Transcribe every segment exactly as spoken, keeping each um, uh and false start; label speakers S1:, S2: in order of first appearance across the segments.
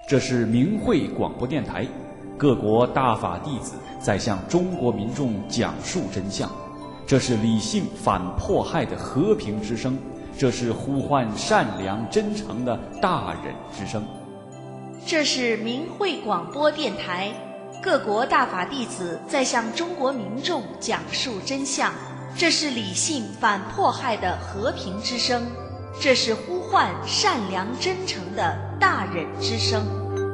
S1: 这是明慧广播电台，各国大法弟子在向中国民众讲述真相。这是理性反迫害的和平之声，这是呼唤善良真诚的大忍之声。
S2: 这是明慧广播电台，各国大法弟子在向中国民众讲述真相。这是理性反迫害的和平之声，这是呼唤善良真诚的大忍之声。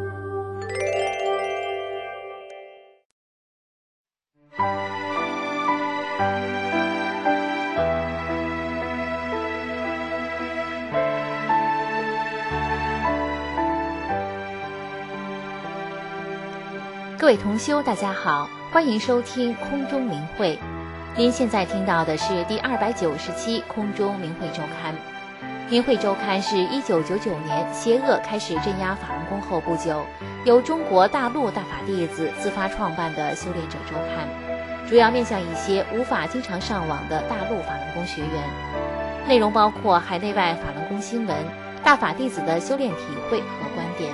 S3: 各位同修，大家好，欢迎收听空中明慧。您现在听到的是第二百九十期空中明慧周刊。明慧周刊是一九九九年邪恶开始镇压法轮功后不久，由中国大陆大法弟子自发创办的修炼者周刊，主要面向一些无法经常上网的大陆法轮功学员。内容包括海内外法轮功新闻、大法弟子的修炼体会和观点。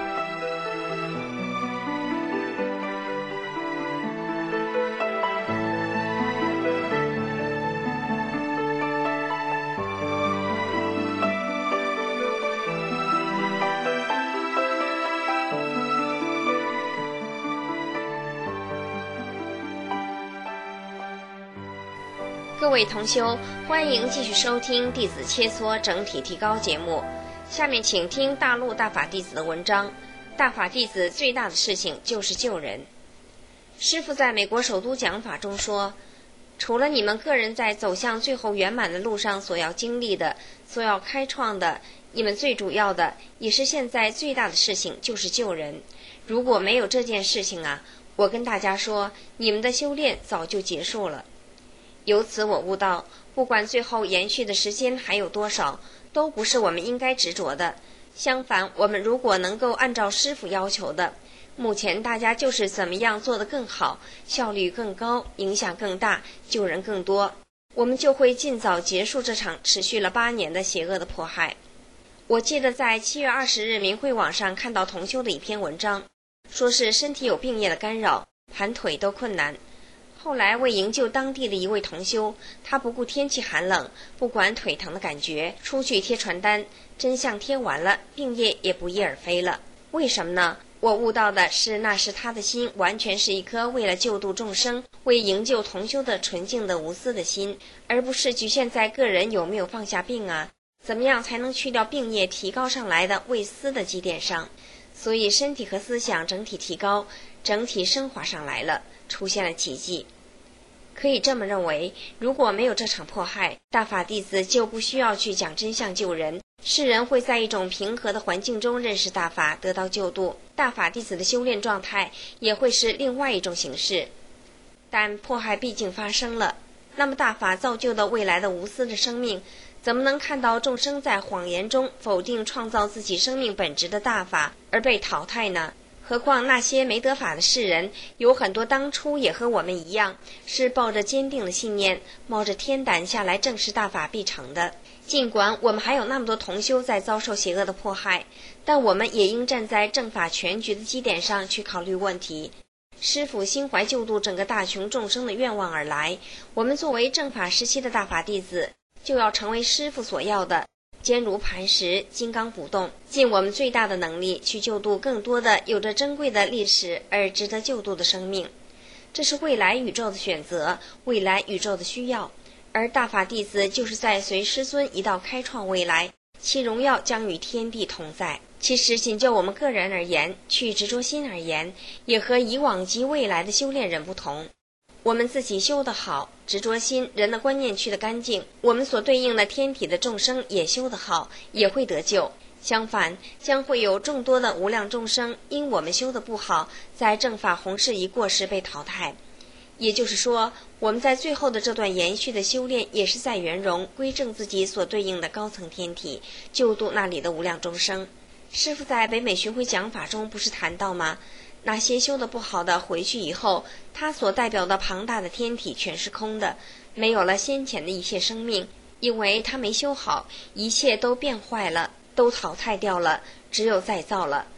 S4: 各位同修，欢迎继续收听弟子切磋整体提高节目。下面请听大陆大法弟子的文章。大法弟子最大的事情就是救人。师父在美国首都讲法中说，除了你们个人在走向最后圆满的路上所要经历的、所要开创的，你们最主要的也是现在最大的事情就是救人。如果没有这件事情啊，我跟大家说，你们的修炼早就结束了。由此我悟到，不管最后延续的时间还有多少，都不是我们应该执着的。相反，我们如果能够按照师父要求的，目前大家就是怎么样做得更好，效率更高，影响更大，救人更多，我们就会尽早结束这场持续了八年的邪恶的迫害。我记得在七月二十日明慧网上看到同修的一篇文章，说是身体有病业的干扰，盘腿都困难。后来为营救当地的一位同修，他不顾天气寒冷，不管腿疼的感觉，出去贴传单，真相贴完了，病业也不翼而飞了。为什么呢？我悟到的是，那是他的心完全是一颗为了救度众生，为营救同修的纯净的无私的心，而不是局限在个人有没有放下病啊，怎么样才能去掉病业提高上来的为私的基点上。所以身体和思想整体提高，整体升华上来了，出现了奇迹。可以这么认为，如果没有这场迫害，大法弟子就不需要去讲真相救人，世人会在一种平和的环境中认识大法，得到救度，大法弟子的修炼状态也会是另外一种形式。但迫害毕竟发生了，那么大法造就的未来的无私的生命，怎么能看到众生在谎言中否定创造自己生命本质的大法而被淘汰呢？何况那些没得法的世人，有很多当初也和我们一样，是抱着坚定的信念，冒着天胆下来正视大法必成的。尽管我们还有那么多同修在遭受邪恶的迫害，但我们也应站在正法全局的基点上去考虑问题。师父心怀救度整个大群众生的愿望而来，我们作为正法时期的大法弟子，就要成为师父所要的坚如磐石，金刚不动，尽我们最大的能力去救度更多的有着珍贵的历史而值得救度的生命。这是未来宇宙的选择，未来宇宙的需要。而大法弟子就是在随师尊一道开创未来，其荣耀将与天地同在。其实仅就我们个人而言，去执着心而言，也和以往及未来的修炼人不同。我们自己修得好，执着心，人的观念去得干净，我们所对应的天体的众生也修得好，也会得救。相反，将会有众多的无量众生因我们修得不好，在正法弘誓一过时被淘汰。也就是说，我们在最后的这段延续的修炼，也是在圆融归正自己所对应的高层天体，救度那里的无量众生。师父在北美巡回讲法中不是谈到吗？那些修得不好的回去以后，他所代表的庞大的天体全是空的，没有了先前的一切生命，因为他没修好，一切都变坏了，都淘汰掉了，只有再造了。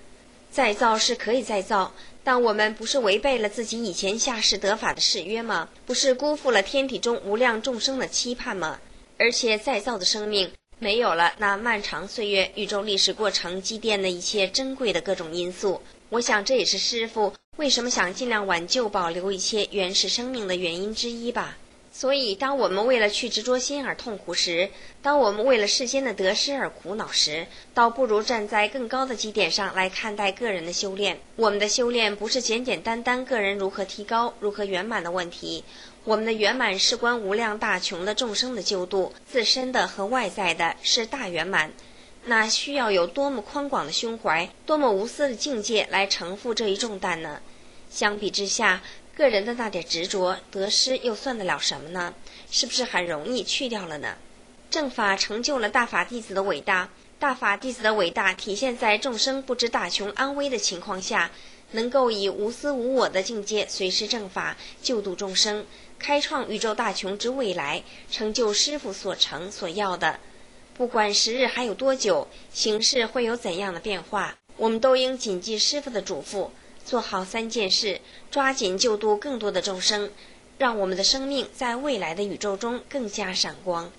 S4: 再造是可以再造，但我们不是违背了自己以前下世得法的誓约吗？不是辜负了天体中无量众生的期盼吗？而且再造的生命没有了那漫长岁月宇宙历史过程积淀的一切珍贵的各种因素，我想这也是师父为什么想尽量挽救保留一切原始生命的原因之一吧。所以当我们为了去执着心而痛苦时，当我们为了世间的得失而苦恼时，倒不如站在更高的基点上来看待个人的修炼。我们的修炼不是简简单单个人如何提高如何圆满的问题，我们的圆满事关无量大穷的众生的救度，自身的和外在的是大圆满。那需要有多么宽广的胸怀，多么无私的境界来承负这一重担呢？相比之下，个人的那点执着得失又算得了什么呢？是不是很容易去掉了呢？正法成就了大法弟子的伟大，大法弟子的伟大体现在众生不知大穷安危的情况下，能够以无私无我的境界随时正法，救度众生，开创宇宙大穷之未来，成就师父所成所要的。不管时日还有多久，形势会有怎样的变化，我们都应谨记师父的嘱咐，做好三件事，抓紧救度更多的众生，让我们的生命在未来的宇宙中更加闪光。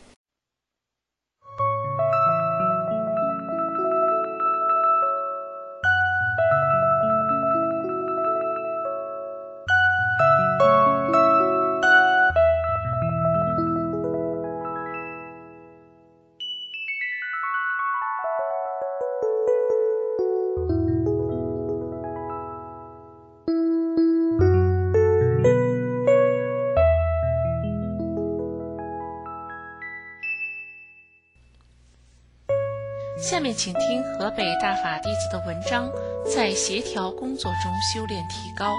S5: 下面请听河北大法弟子的文章，在协调工作中修炼提高。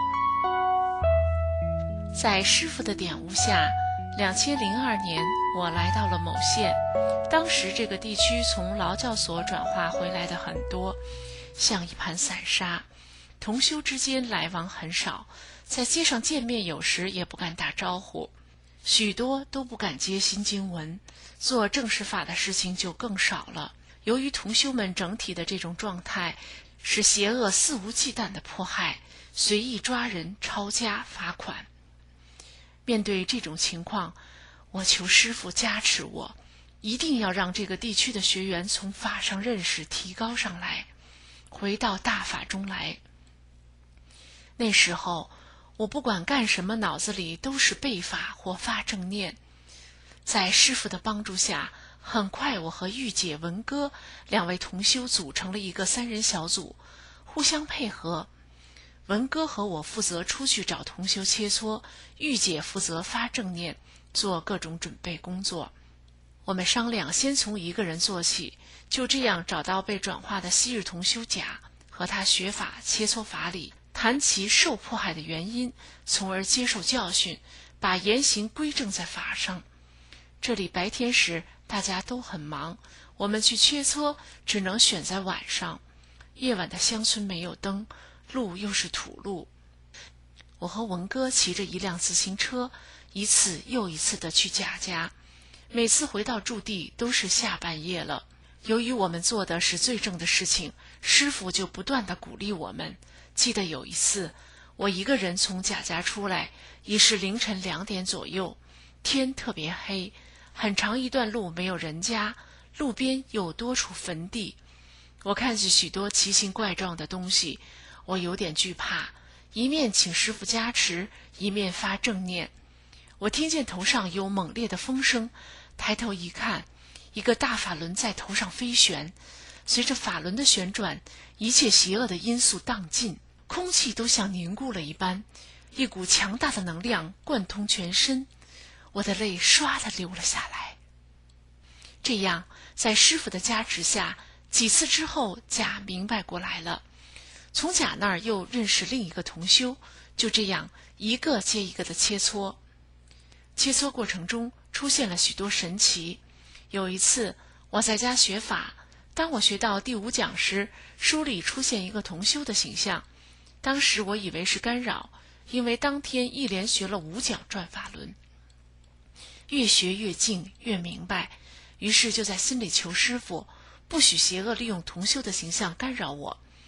S5: 在师父的点悟下，两千零二年我来到了某县，当时这个地区从劳教所转化回来的很多，像一盘散沙，同修之间来往很少，在街上见面有时也不敢打招呼，许多都不敢接新经文，做正式法的事情就更少了。由于同修们整体的这种状态，使邪恶肆无忌惮的迫害，随意抓人、抄家、罚款。面对这种情况，我求师父加持我，一定要让这个地区的学员从法上认识提高上来，回到大法中来。那时候我不管干什么，脑子里都是背法或发正念。在师父的帮助下，很快我和玉姐、文哥两位同修组成了一个三人小组，互相配合。文哥和我负责出去找同修切磋，玉姐负责发正念，做各种准备工作。我们商量先从一个人做起，就这样找到被转化的昔日同修甲，和他学法切磋法理，谈其受迫害的原因，从而接受教训，把言行归正在法上。这里白天时大家都很忙，我们去切磋只能选在晚上，夜晚的乡村没有灯，路又是土路。我和文哥骑着一辆自行车，一次又一次地去贾家，每次回到驻地都是下半夜了。由于我们做的是最正的事情，师父就不断地鼓励我们。记得有一次我一个人从贾家出来，已是凌晨两点左右，天特别黑，很长一段路没有人家，路边又多处坟地。我看见许多奇形怪状的东西，我有点惧怕，一面请师父加持，一面发正念。我听见头上有猛烈的风声，抬头一看，一个大法轮在头上飞旋，随着法轮的旋转，一切邪恶的因素荡尽，空气都像凝固了一般，一股强大的能量贯通全身。我的泪唰地流了下来。这样在师父的加持下，几次之后甲明白过来了，从甲那儿又认识另一个同修，就这样一个接一个的切磋。切磋过程中出现了许多神奇。有一次我在家学法，当我学到第五讲时，书里出现一个同修的形象，当时我以为是干扰，因为当天一连学了五讲转法轮，越学越静，越明白，于是就在心里求师父，不许邪恶利用同修的形象干扰我。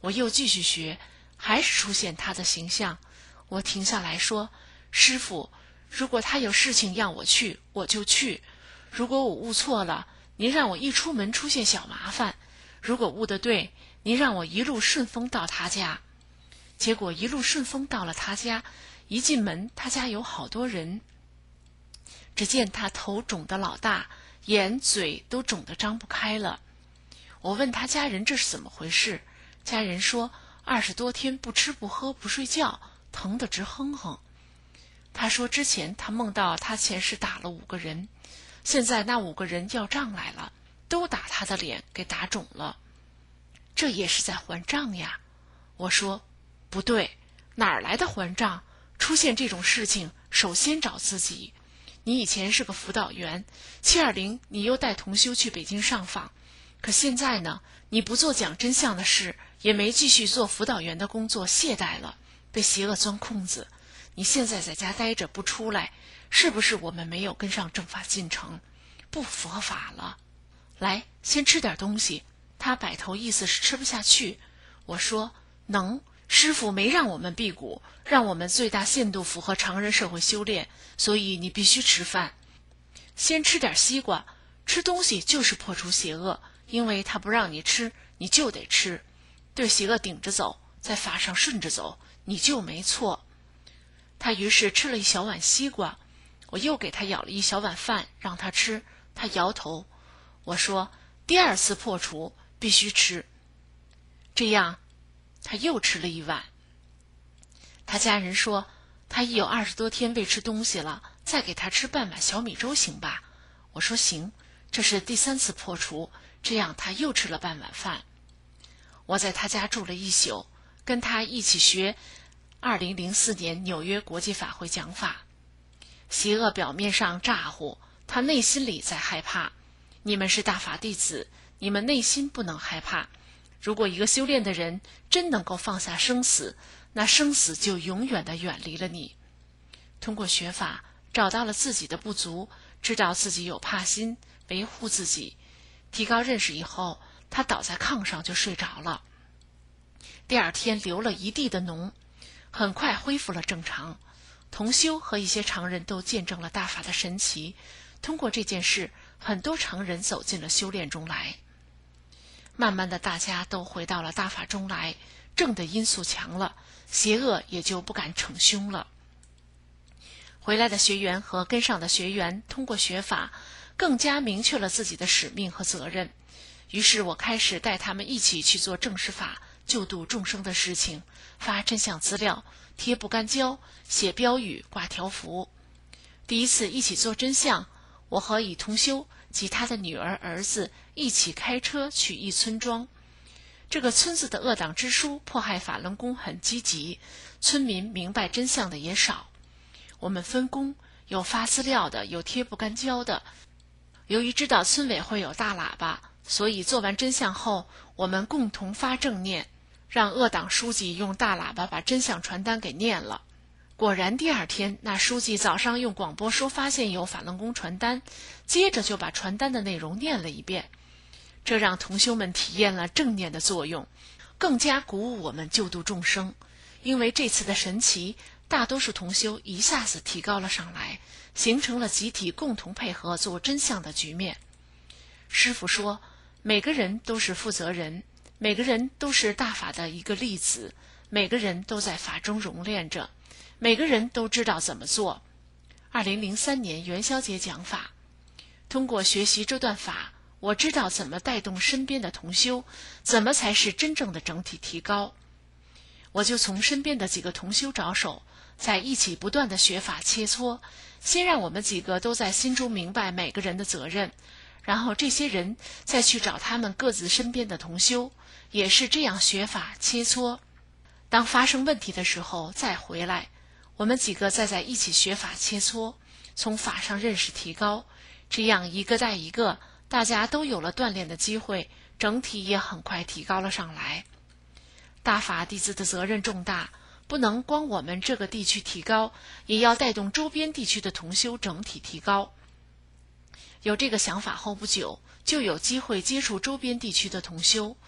S5: 我又继续学，还是出现他的形象。我停下来说，师父，如果他有事情让我去，我就去。如果我悟错了，您让我一出门出现小麻烦；如果悟得对，您让我一路顺风到他家。结果一路顺风到了他家，一进门，他家有好多人。只见他头肿得老大，眼嘴都肿得张不开了。我问他家人这是怎么回事，家人说二十多天不吃不喝不睡觉，疼得直哼哼。他说之前他梦到他前世打了五个人，现在那五个人要账来了，都打他的脸给打肿了，这也是在还账呀。我说不对，哪儿来的还账？出现这种事情首先找自己。你以前是个辅导员，七二零你又带同修去北京上访，可现在呢，你不做讲真相的事，也没继续做辅导员的工作，懈怠了，被邪恶钻空子。你现在在家待着不出来，是不是我们没有跟上正法进程，不佛法了？来，先吃点东西。他摆头意思是吃不下去。我说能，师父没让我们辟谷，让我们最大限度符合常人社会修炼，所以你必须吃饭。先吃点西瓜，吃东西就是破除邪恶，因为他不让你吃，你就得吃。对邪恶顶着走，在法上顺着走，你就没错。他于是吃了一小碗西瓜，我又给他舀了一小碗饭让他吃，他摇头。我说第二次破除必须吃。这样他又吃了一碗。他家人说他已有二十多天未吃东西了，再给他吃半碗小米粥行吧？我说行，这是第三次破除。这样他又吃了半碗饭。我在他家住了一宿，跟他一起学二零零四年纽约国际法会讲法。邪恶表面上咋呼，他内心里在害怕。你们是大法弟子，你们内心不能害怕。如果一个修炼的人真能够放下生死，那生死就永远地远离了你。通过学法，找到了自己的不足，知道自己有怕心，维护自己，提高认识以后，他倒在炕上就睡着了。第二天流了一地的脓，很快恢复了正常。同修和一些常人都见证了大法的神奇。通过这件事，很多常人走进了修炼中来。慢慢的，大家都回到了大法中来，正的因素强了，邪恶也就不敢逞凶了。回来的学员和跟上的学员通过学法，更加明确了自己的使命和责任。于是我开始带他们一起去做正实法、救度众生的事情，发真相资料，贴不干胶，写标语，挂条幅。第一次一起做真相，我和以同修及他的女儿儿子一起开车去一村庄。这个村子的恶党之书迫害法轮功很积极，村民明白真相的也少。我们分工，有发资料的，有贴不干胶的。由于知道村委会有大喇叭，所以做完真相后，我们共同发正念，让恶党书记用大喇叭把真相传单给念了。果然第二天，那书记早上用广播说发现有法轮功传单，接着就把传单的内容念了一遍。这让同修们体验了正念的作用，更加鼓舞我们救度众生。因为这次的神奇，大多数同修一下子提高了上来，形成了集体共同配合做真相的局面。师父说，每个人都是负责人，每个人都是大法的一个粒子，每个人都在法中熔炼着，每个人都知道怎么做。二零零三年元宵节讲法，通过学习这段法，我知道怎么带动身边的同修，怎么才是真正的整体提高。我就从身边的几个同修着手，在一起不断的学法切磋，先让我们几个都在心中明白每个人的责任，然后这些人再去找他们各自身边的同修，也是这样学法切磋。当发生问题的时候再回来，我们几个再在一起学法切磋，从法上认识提高，这样一个带一个，大家都有了锻炼的机会，整体也很快提高了上来。大法弟子的责任重大，不能光我们这个地区提高，也要带动周边地区的同修整体提高。有这个想法后不久，就有机会接触周边地区的同修。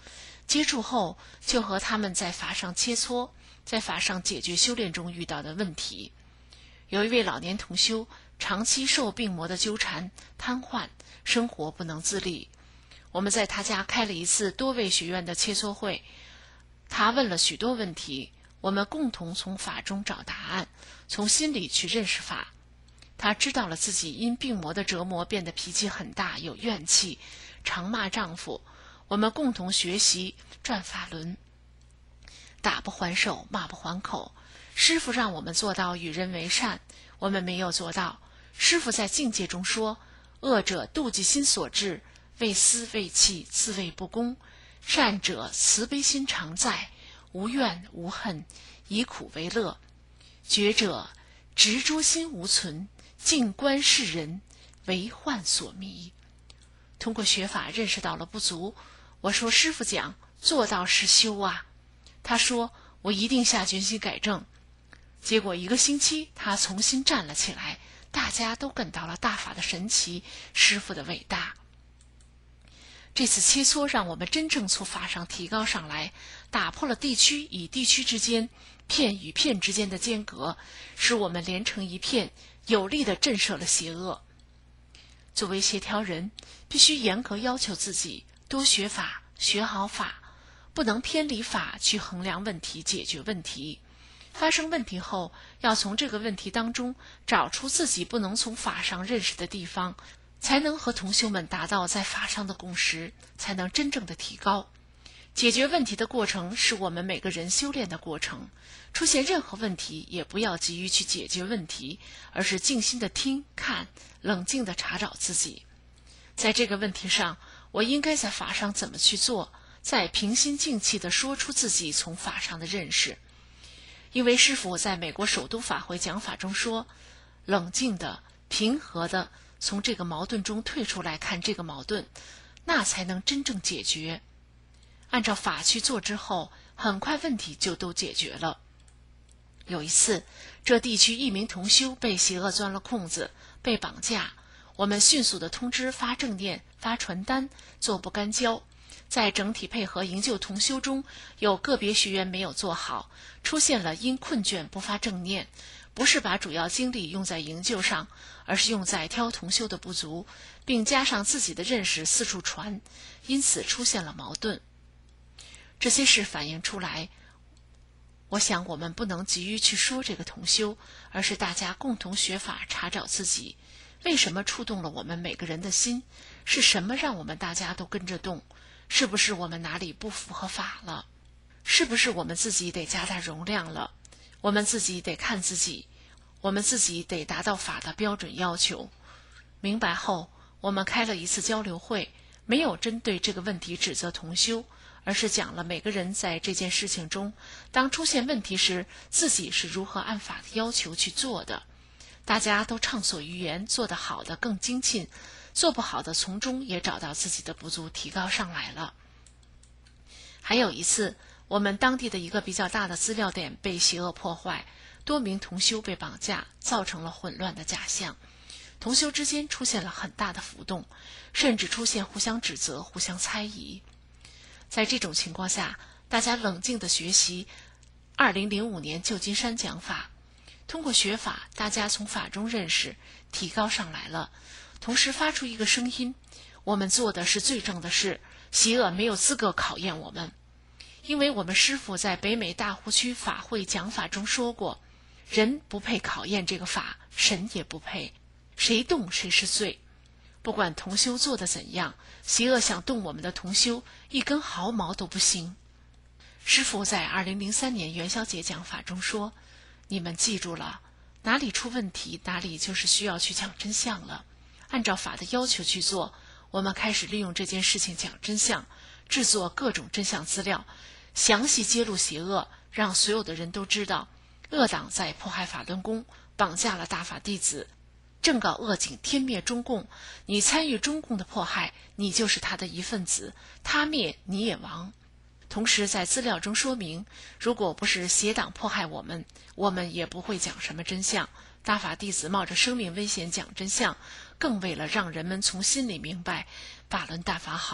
S5: 接触后就和他们在法上切磋，在法上解决修炼中遇到的问题。有一位老年同修长期受病魔的纠缠，瘫痪，生活不能自理。我们在他家开了一次多位学员的切磋会，他问了许多问题，我们共同从法中找答案，从心里去认识法。他知道了自己因病魔的折磨变得脾气很大，有怨气，常骂丈夫。我们共同学习转法轮，打不还手，骂不还口。师父让我们做到与人为善，我们没有做到。师父在境界中说，恶者妒忌心所致，为私为气，自谓不公；善者慈悲心常在，无怨无恨，以苦为乐；觉者执着心无存，静观世人，为幻所迷。通过学法认识到了不足，我说师父讲做到是修啊，他说我一定下决心改正。结果一个星期他重新站了起来，大家都感到了大法的神奇，师父的伟大。这次切磋让我们真正从法上提高上来，打破了地区与地区之间、片与片之间的间隔，使我们连成一片，有力地震慑了邪恶。作为协调人，必须严格要求自己多学法，学好法，不能偏离法去衡量问题，解决问题。发生问题后，要从这个问题当中找出自己不能从法上认识的地方，才能和同修们达到在法上的共识，才能真正的提高。解决问题的过程是我们每个人修炼的过程，出现任何问题也不要急于去解决问题，而是静心的听看，冷静的查找自己。在这个问题上，我应该在法上怎么去做，在平心静气地说出自己从法上的认识。因为师父在美国首都法会讲法中说，冷静的、平和的从这个矛盾中退出来看这个矛盾，那才能真正解决。按照法去做之后，很快问题就都解决了。有一次，这地区一名同修被邪恶钻了空子，被绑架，我们迅速的通知发正念、发传单，做不干胶。在整体配合营救同修中，有个别学员没有做好，出现了因困倦不发正念，不是把主要精力用在营救上，而是用在挑同修的不足，并加上自己的认识四处传，因此出现了矛盾。这些事反映出来，我想我们不能急于去说这个同修，而是大家共同学法，查找自己为什么触动了我们每个人的心，是什么让我们大家都跟着动，是不是我们哪里不符合法了？是不是我们自己得加大容量了？我们自己得看自己，我们自己得达到法的标准要求。明白后，我们开了一次交流会，没有针对这个问题指责同修，而是讲了每个人在这件事情中，当出现问题时，自己是如何按法的要求去做的。大家都畅所欲言，做得好的更精进，做不好的从中也找到自己的不足，提高上来了。还有一次，我们当地的一个比较大的资料点被邪恶破坏，多名同修被绑架，造成了混乱的假象。同修之间出现了很大的浮动，甚至出现互相指责、互相猜疑。在这种情况下，大家冷静地学习二零零五年旧金山讲法，通过学法，大家从法中认识，提高上来了。同时发出一个声音，我们做的是最正的事，邪恶没有资格考验我们。因为我们师父在北美大湖区法会讲法中说过，人不配考验这个法，神也不配，谁动谁是罪。不管同修做的怎样，邪恶想动我们的同修，一根毫毛都不行。师父在二零零三年元宵节讲法中说，你们记住了，哪里出问题，哪里就是需要去讲真相了。按照法的要求去做，我们开始利用这件事情讲真相，制作各种真相资料，详细揭露邪恶，让所有的人都知道，恶党在迫害法轮功，绑架了大法弟子，正搞恶警，天灭中共。你参与中共的迫害，你就是他的一份子，他灭你也亡。同时在资料中说明，如果不是邪党迫害我们，我们也不会讲什么真相。大法弟子冒着生命危险讲真相，更为了让人们从心里明白法轮大法好，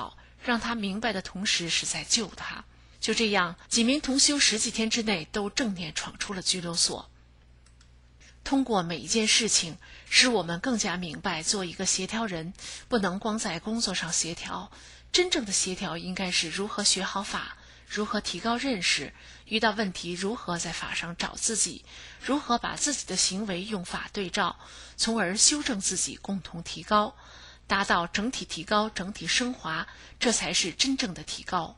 S5: 让他明白的同时是在救他。就这样，几名同修十几天之内都正念闯出了拘留所。通过每一件事情，使我们更加明白，做一个协调人不能光在工作上协调，真正的协调应该是如何学好法，如何提高认识，遇到问题如何在法上找自己，如何把自己的行为用法对照，从而修正自己，共同提高，达到整体提高、整体升华，这才是真正的提高。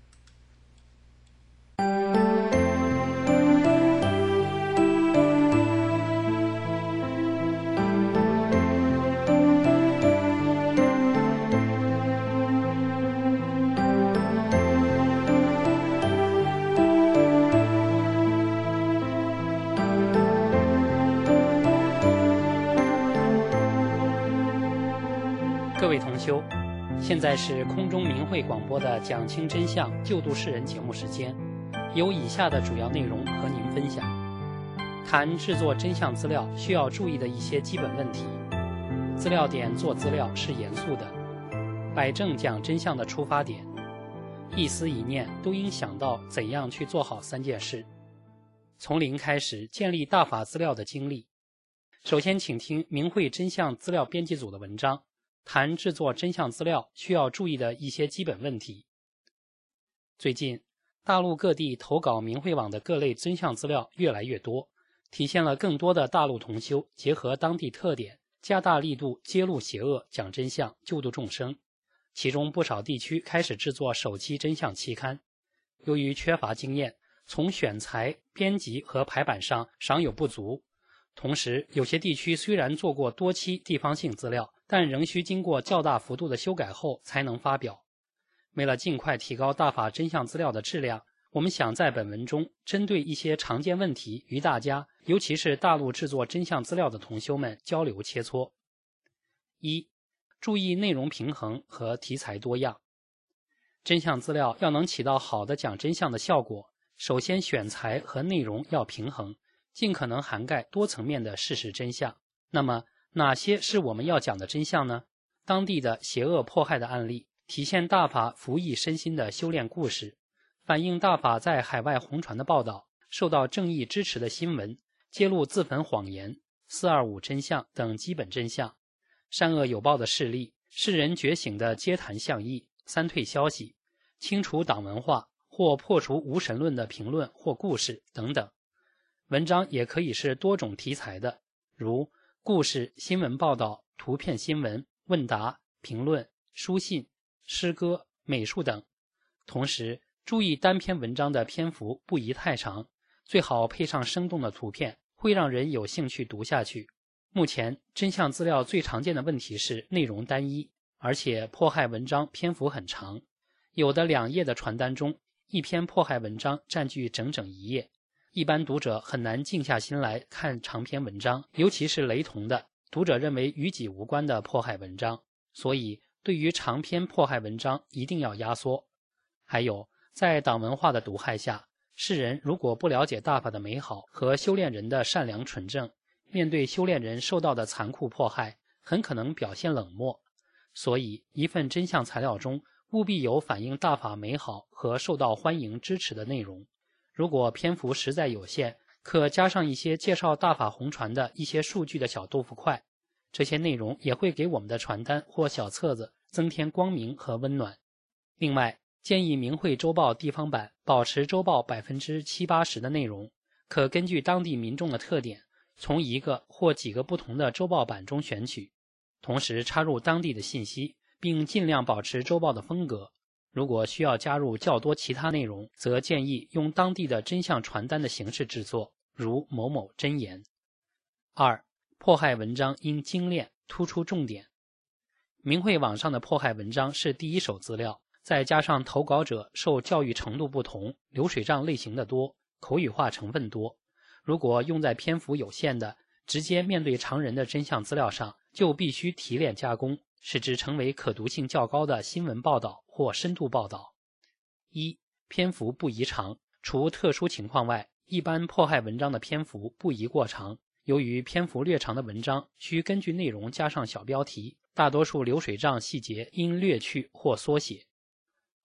S6: 各位同修，现在是空中明慧广播的讲清真相救度世人节目时间，有以下的主要内容和您分享：谈制作真相资料需要注意的一些基本问题，资料点做资料是严肃的，摆正讲真相的出发点，一思一念都应想到怎样去做好三件事，从零开始建立大法资料的经历。首先请听明慧真相资料编辑组的文章，谈制作真相资料需要注意的一些基本问题。最近，大陆各地投稿明慧网的各类真相资料越来越多，体现了更多的大陆同修结合当地特点，加大力度揭露邪恶、讲真相、救度众生。其中不少地区开始制作首期真相期刊。由于缺乏经验，从选材、编辑和排版上尚有不足。同时，有些地区虽然做过多期地方性资料，但仍需经过较大幅度的修改后才能发表。为了尽快提高大法真相资料的质量，我们想在本文中针对一些常见问题与大家，尤其是大陆制作真相资料的同修们交流切磋。一、注意内容平衡和题材多样。真相资料要能起到好的讲真相的效果，首先选材和内容要平衡，尽可能涵盖多层面的事实真相。那么哪些是我们要讲的真相呢？当地的邪恶迫害的案例，体现大法服役身心的修炼故事，反映大法在海外红传的报道，受到正义支持的新闻，揭露自焚谎言、四二五真相等基本真相，善恶有报的事例，世人觉醒的街谈巷议、三退消息，清除党文化或破除无神论的评论或故事等等。文章也可以是多种题材的，如故事、新闻报道、图片新闻、问答、评论、书信、诗歌、美术等。同时注意单篇文章的篇幅不宜太长，最好配上生动的图片，会让人有兴趣读下去。目前真相资料最常见的问题是内容单一，而且迫害文章篇幅很长，有的两页的传单中，一篇迫害文章占据整整一页。一般读者很难静下心来看长篇文章，尤其是雷同的读者认为与己无关的迫害文章，所以对于长篇迫害文章一定要压缩。还有，在党文化的毒害下，世人如果不了解大法的美好和修炼人的善良纯正，面对修炼人受到的残酷迫害，很可能表现冷漠。所以一份真相材料中务必有反映大法美好和受到欢迎支持的内容。如果篇幅实在有限，可加上一些介绍大法红传的一些数据的小豆腐块，这些内容也会给我们的传单或小册子增添光明和温暖。另外，建议明慧周报地方版保持周报百分之七八十的内容，可根据当地民众的特点，从一个或几个不同的周报版中选取，同时插入当地的信息，并尽量保持周报的风格。如果需要加入较多其他内容，则建议用当地的真相传单的形式制作，如某某真言。二、迫害文章应精炼，突出重点。明慧网上的迫害文章是第一手资料，再加上投稿者受教育程度不同，流水账类型的多，口语化成分多。如果用在篇幅有限的，直接面对常人的真相资料上，就必须提炼加工，使之成为可读性较高的新闻报道或深度报道。一、篇幅不宜长，除特殊情况外，一般迫害文章的篇幅不宜过长。由于篇幅略长的文章需根据内容加上小标题，大多数流水账细节应略去或缩写。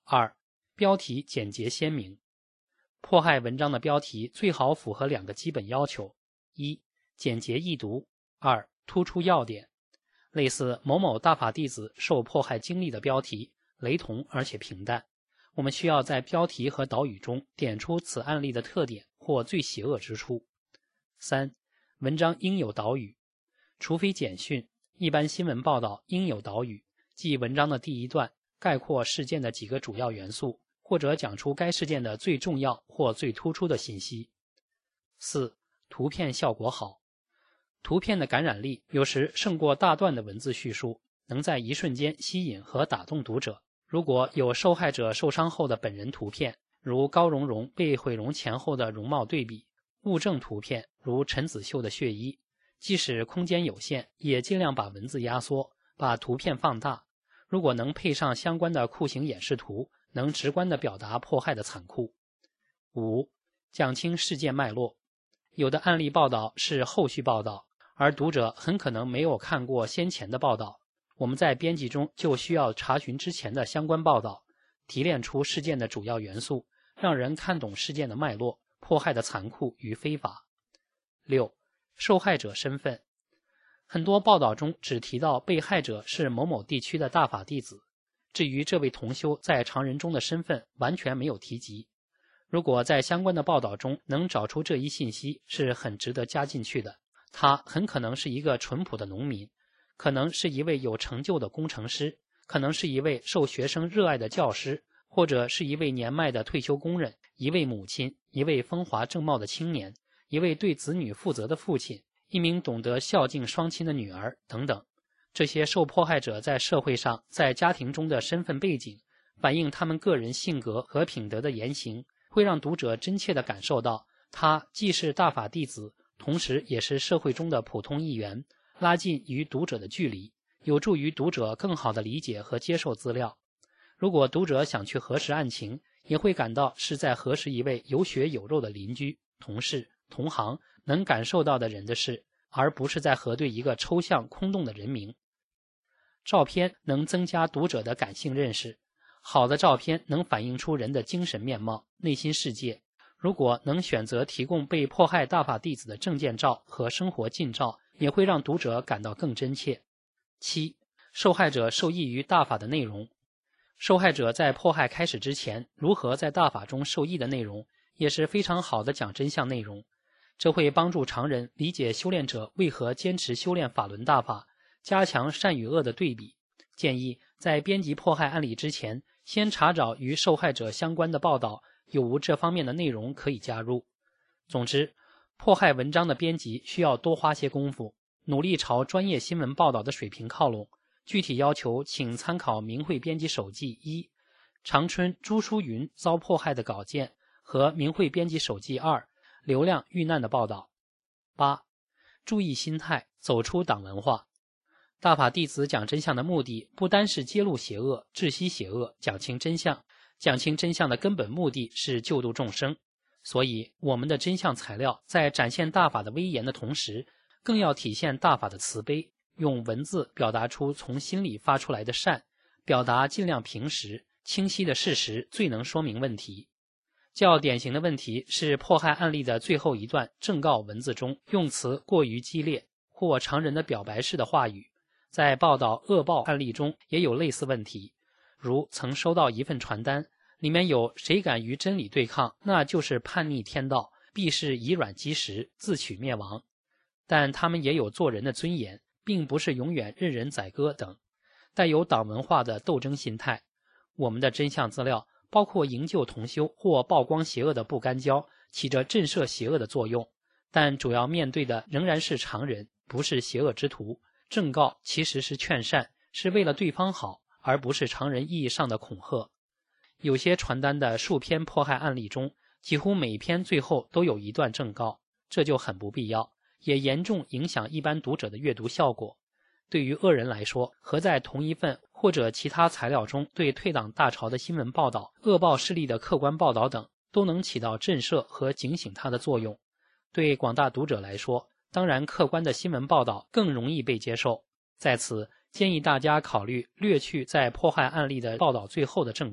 S6: 二、标题简洁鲜明。迫害文章的标题最好符合两个基本要求：一、简洁易读；二、突出要点。类似某某大法弟子受迫害经历的标题雷同而且平淡，我们需要在标题和导语中点出此案例的特点或最邪恶之处。三、文章应有导语。除非简讯，一般新闻报道应有导语，即文章的第一段概括事件的几个主要元素，或者讲出该事件的最重要或最突出的信息。四、图片效果好。图片的感染力有时胜过大段的文字叙述，能在一瞬间吸引和打动读者。如果有受害者受伤后的本人图片，如高荣荣被毁容前后的容貌对比，物证图片如陈子秀的血衣，即使空间有限，也尽量把文字压缩，把图片放大。如果能配上相关的酷刑演示图，能直观地表达迫害的残酷。五、讲清事件脉络。有的案例报道是后续报道，而读者很可能没有看过先前的报道，我们在编辑中就需要查询之前的相关报道，提炼出事件的主要元素，让人看懂事件的脉络，迫害的残酷与非法。六、受害者身份。很多报道中只提到被害者是某某地区的大法弟子，至于这位同修在常人中的身份完全没有提及。如果在相关的报道中能找出这一信息，是很值得加进去的。他很可能是一个淳朴的农民，可能是一位有成就的工程师，可能是一位受学生热爱的教师，或者是一位年迈的退休工人，一位母亲，一位风华正茂的青年，一位对子女负责的父亲，一名懂得孝敬双亲的女儿等等。这些受迫害者在社会上、在家庭中的身份背景，反映他们个人性格和品德的言行，会让读者真切地感受到他既是大法弟子，同时也是社会中的普通一员，拉近与读者的距离，有助于读者更好地理解和接受资料。如果读者想去核实案情，也会感到是在核实一位有血有肉的邻居、同事、同行能感受到的人的事，而不是在核对一个抽象空洞的人名。照片能增加读者的感性认识，好的照片能反映出人的精神面貌、内心世界。如果能选择提供被迫害大法弟子的证件照和生活近照，也会让读者感到更真切。七、受害者受益于大法的内容。受害者在迫害开始之前，如何在大法中受益的内容，也是非常好的讲真相内容。这会帮助常人理解修炼者为何坚持修炼法轮大法，加强善与恶的对比。建议在编辑迫害案例之前，先查找与受害者相关的报道，有无这方面的内容可以加入。总之，迫害文章的编辑需要多花些功夫，努力朝专业新闻报道的水平靠拢。具体要求请参考明慧编辑手记一长春朱淑云遭迫害的稿件和明慧编辑手记二流量遇难的报道。八、注意心态，走出党文化。大法弟子讲真相的目的不单是揭露邪恶、窒息邪恶、讲清真相，讲清真相的根本目的是救度众生。所以我们的真相材料在展现大法的威严的同时，更要体现大法的慈悲，用文字表达出从心里发出来的善，表达尽量平实、清晰的事实最能说明问题。较典型的问题是迫害案例的最后一段正告文字中用词过于激烈，或常人的表白式的话语。在报道恶报案例中也有类似问题，如曾收到一份传单，里面有谁敢与真理对抗，那就是叛逆天道，必是以卵击石，自取灭亡。但他们也有做人的尊严，并不是永远任人宰割等，带有党文化的斗争心态。我们的真相资料包括营救同修或曝光邪恶的不干胶，起着震慑邪恶的作用，但主要面对的仍然是常人，不是邪恶之徒。正告其实是劝善，是为了对方好，而不是常人意义上的恐吓。有些传单的数篇迫害案例中，几乎每篇最后都有一段正告，这就很不必要，也严重影响一般读者的阅读效果。对于恶人来说，合在同一份或者其他材料中对退党大潮的新闻报道、恶报事例的客观报道等，都能起到震慑和警醒他的作用。对广大读者来说，当然客观的新闻报道更容易被接受。在此建议大家考虑略去在迫害案例的报道最后的正告，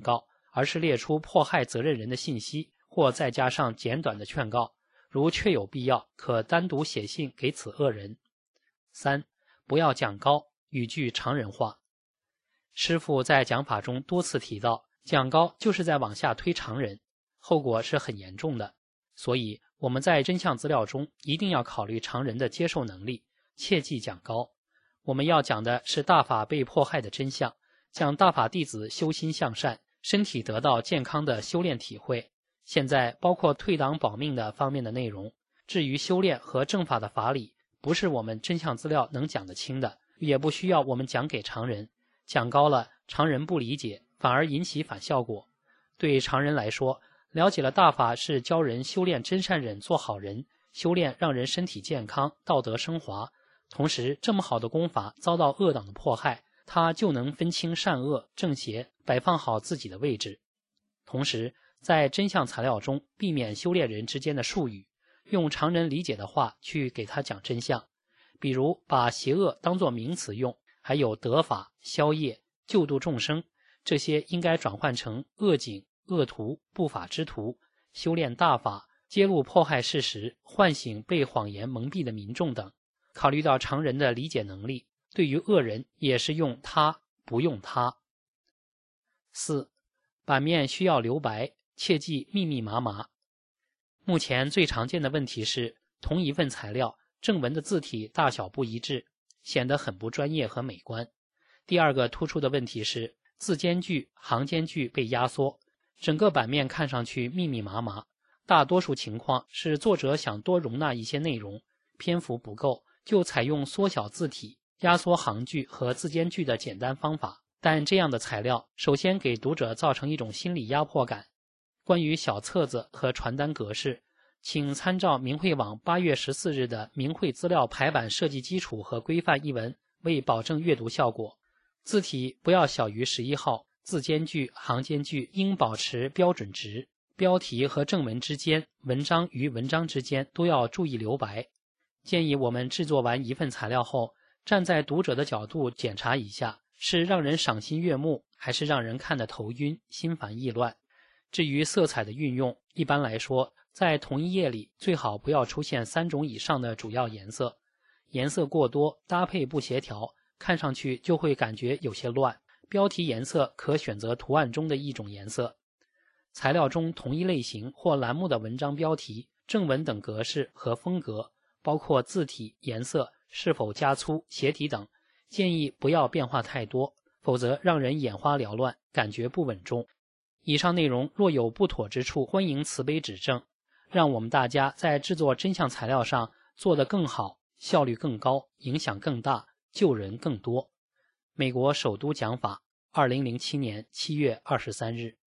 S6: 而是列出迫害责任人的信息，或再加上简短的劝告，如确有必要，可单独写信给此恶人。三、不要讲高，语句常人化。师父在讲法中多次提到，讲高就是在往下推常人，后果是很严重的。所以我们在真相资料中一定要考虑常人的接受能力，切忌讲高。我们要讲的是大法被迫害的真相，讲大法弟子修心向善，身体得到健康的修炼体会。现在包括退党保命的方面的内容，至于修炼和正法的法理，不是我们真相资料能讲得清的，也不需要我们讲给常人。讲高了，常人不理解，反而引起反效果。对常人来说，了解了大法是教人修炼真善忍做好人，修炼让人身体健康，道德升华。同时，这么好的功法遭到恶党的迫害，他就能分清善恶正邪，摆放好自己的位置。同时，在真相材料中避免修炼人之间的术语，用常人理解的话去给他讲真相，比如把邪恶当作名词用，还有得法、消业、救度众生，这些应该转换成恶警、恶徒、不法之徒、修炼大法、揭露迫害事实、唤醒被谎言蒙蔽的民众等。考虑到常人的理解能力，对于恶人也是用他，不用他。四、版面需要留白，切忌密密麻麻。目前最常见的问题是，同一份材料，正文的字体大小不一致，显得很不专业和美观。第二个突出的问题是，字间距、行间距被压缩，整个版面看上去密密麻麻。大多数情况是作者想多容纳一些内容，篇幅不够，就采用缩小字体、压缩行距和字间距的简单方法。但这样的材料首先给读者造成一种心理压迫感。关于小册子和传单格式，请参照明慧网八月十四日的明慧资料排版设计基础和规范一文，为保证阅读效果，字体不要小于十一号，字间距、行间距应保持标准值，标题和正文之间、文章与文章之间都要注意留白。建议我们制作完一份材料后，站在读者的角度检查一下，是让人赏心悦目，还是让人看得头晕、心烦意乱。至于色彩的运用，一般来说，在同一页里最好不要出现三种以上的主要颜色，颜色过多，搭配不协调，看上去就会感觉有些乱。标题颜色可选择图案中的一种颜色。材料中同一类型或栏目的文章标题、正文等格式和风格，包括字体、颜色是否加粗、斜体等，建议不要变化太多，否则让人眼花缭乱，感觉不稳重。以上内容若有不妥之处，欢迎慈悲指正，让我们大家在制作真相材料上做得更好，效率更高，影响更大，救人更多。美国首都讲法，二零零七年七月二十三日。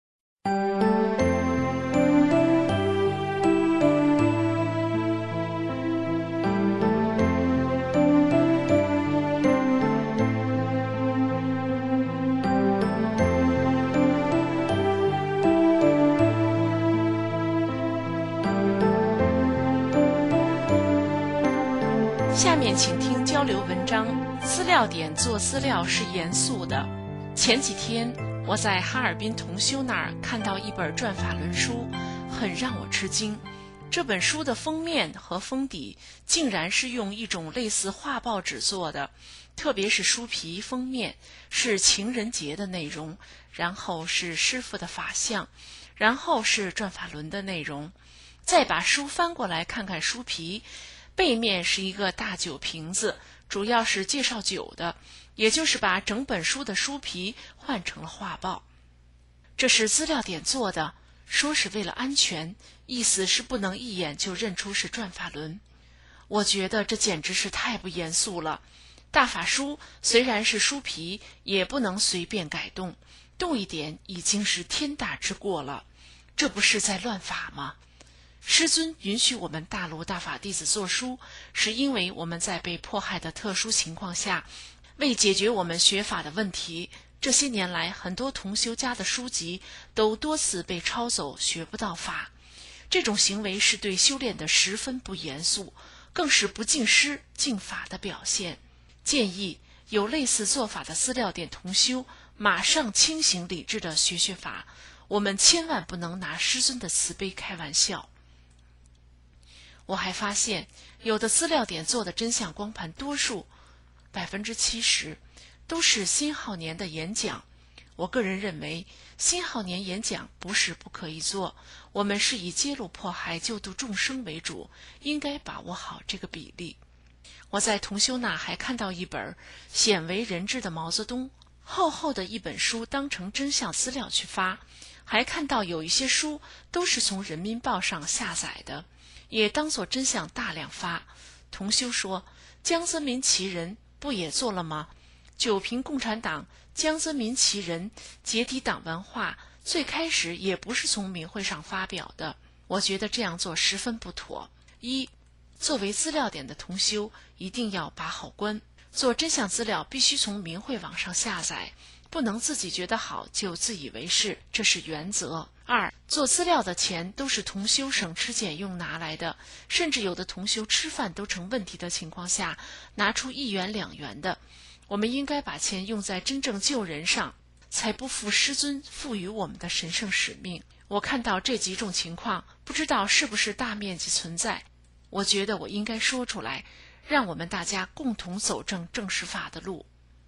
S5: 下面请听交流文章。资料点做资料是严肃的。前几天我在哈尔滨同修那儿看到一本转法轮书，很让我吃惊。这本书的封面和封底竟然是用一种类似画报纸做的，特别是书皮封面是情人节的内容，然后是师父的法相，然后是转法轮的内容。再把书翻过来看看书皮，背面是一个大酒瓶子，主要是介绍酒的，也就是把整本书的书皮换成了画报。这是资料点做的，说是为了安全，意思是不能一眼就认出是转法轮。我觉得这简直是太不严肃了。大法书虽然是书皮，也不能随便改动，动一点已经是天大之过了。这不是在乱法吗？师尊允许我们大陆大法弟子做书，是因为我们在被迫害的特殊情况下，为解决我们学法的问题，这些年来很多同修家的书籍都多次被抄走，学不到法。这种行为是对修炼的十分不严肃，更是不敬师敬法的表现。建议有类似做法的资料点同修， 马上清醒理智的学学法，我们千万不能拿师尊的慈悲开玩笑。我还发现，有的资料点做的真相光盘，多数百分之七十都是辛浩年的演讲。我个人认为，辛浩年演讲不是不可以做，我们是以揭露迫害、救度众生为主，应该把握好这个比例。我在同修那还看到一本鲜为人知的毛泽东，厚厚的一本书当成真相资料去发，还看到有一些书都是从人民报上下载的，也当作真相大量发。同修说，江泽民其人不也做了吗？九评共产党，江泽民其人，解体党文化，最开始也不是从明会上发表的。我觉得这样做十分不妥。一，作为资料点的同修一定要把好关，做真相资料必须从明会网上下载，不能自己觉得好就自以为是，这是原则。二，做资料的钱都是同修省吃俭用拿来的，甚至有的同修吃饭都成问题的情况下，拿出一元两元的，我们应该把钱用在真正救人上，才不负师尊赋予我们的神圣使命。我看到这几种情况，不知道是不是大面积存在，我觉得我应该说出来，让我们大家共同走正正实法的路。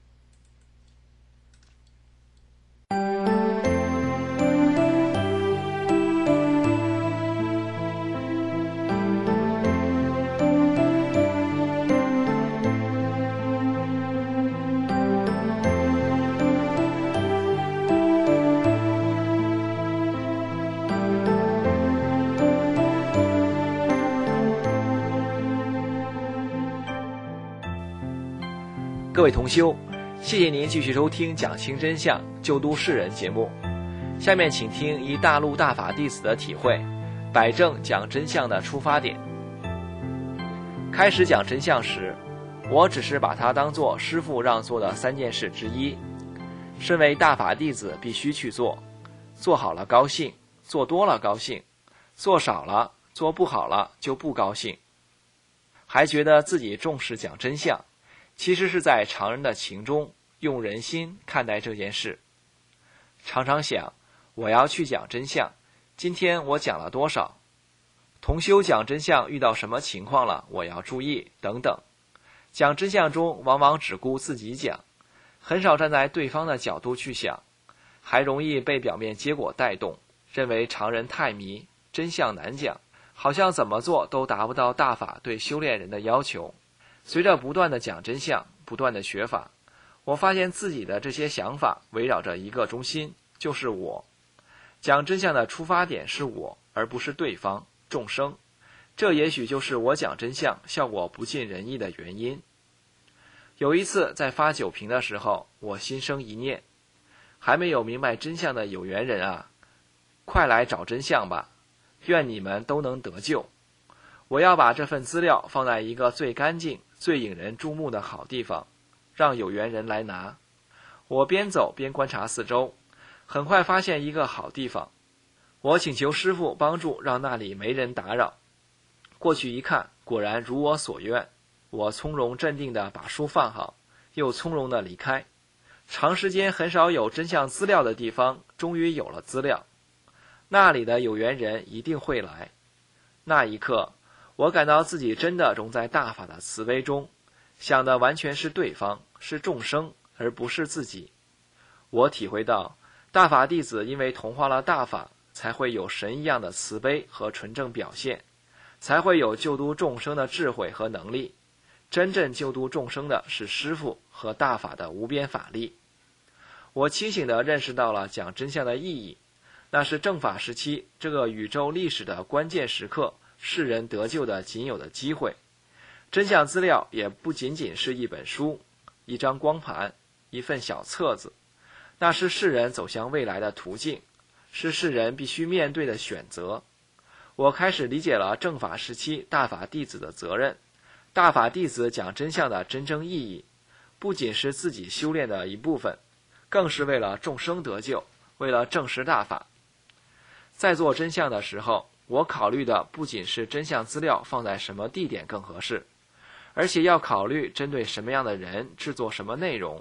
S7: 各位同修，谢谢您继续收听讲清真相救度世人节目。下面请听一大陆大法弟子的体会，摆正讲真相的出发点。开始讲真相时，我只是把它当作师父让做的三件事之一，身为大法弟子必须去做，做好了高兴，做多了高兴，做少了做不好了就不高兴。还觉得自己重视讲真相，其实是在常人的情中用人心看待这件事。常常想，我要去讲真相，今天我讲了多少？同修讲真相遇到什么情况了，我要注意等等。讲真相中往往只顾自己讲，很少站在对方的角度去想，还容易被表面结果带动，认为常人太迷，真相难讲，好像怎么做都达不到大法对修炼人的要求。随着不断的讲真相，不断的学法，我发现自己的这些想法围绕着一个中心，就是我。讲真相的出发点是我，而不是对方众生，这也许就是我讲真相效果不尽人意的原因。有一次在发酒瓶的时候，我心生一念，还没有明白真相的有缘人啊，快来找真相吧，愿你们都能得救。我要把这份资料放在一个最干净最引人注目的好地方，让有缘人来拿。我边走边观察四周，很快发现一个好地方。我请求师父帮助，让那里没人打扰。过去一看，果然如我所愿。我从容镇定地把书放好，又从容地离开。长时间很少有真相资料的地方，终于有了资料。那里的有缘人一定会来。那一刻，我感到自己真的融在大法的慈悲中，想的完全是对方，是众生，而不是自己。我体会到，大法弟子因为同化了大法，才会有神一样的慈悲和纯正表现，才会有救度众生的智慧和能力。真正救度众生的是师父和大法的无边法力。我清醒地认识到了讲真相的意义，那是正法时期这个宇宙历史的关键时刻，世人得救的仅有的机会。真相资料也不仅仅是一本书，一张光盘，一份小册子，那是世人走向未来的途径，是世人必须面对的选择。我开始理解了正法时期大法弟子的责任。大法弟子讲真相的真正意义，不仅是自己修炼的一部分，更是为了众生得救，为了证实大法。在做真相的时候，我考虑的不仅是真相资料放在什么地点更合适，而且要考虑针对什么样的人制作什么内容，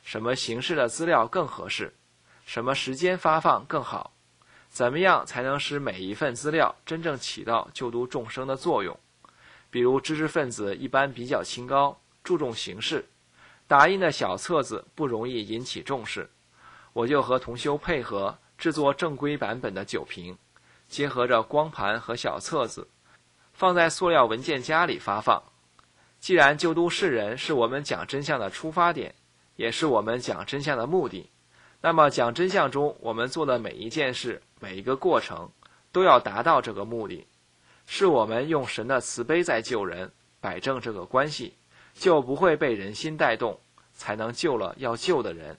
S7: 什么形式的资料更合适，什么时间发放更好，怎么样才能使每一份资料真正起到救度众生的作用。比如知识分子一般比较清高，注重形式，打印的小册子不容易引起重视，我就和同修配合制作正规版本的酒瓶，结合着光盘和小册子，放在塑料文件夹里发放。既然救度世人是我们讲真相的出发点，也是我们讲真相的目的，那么讲真相中我们做的每一件事，每一个过程都要达到这个目的，是我们用神的慈悲在救人，摆正这个关系，就不会被人心带动，才能救了要救的人。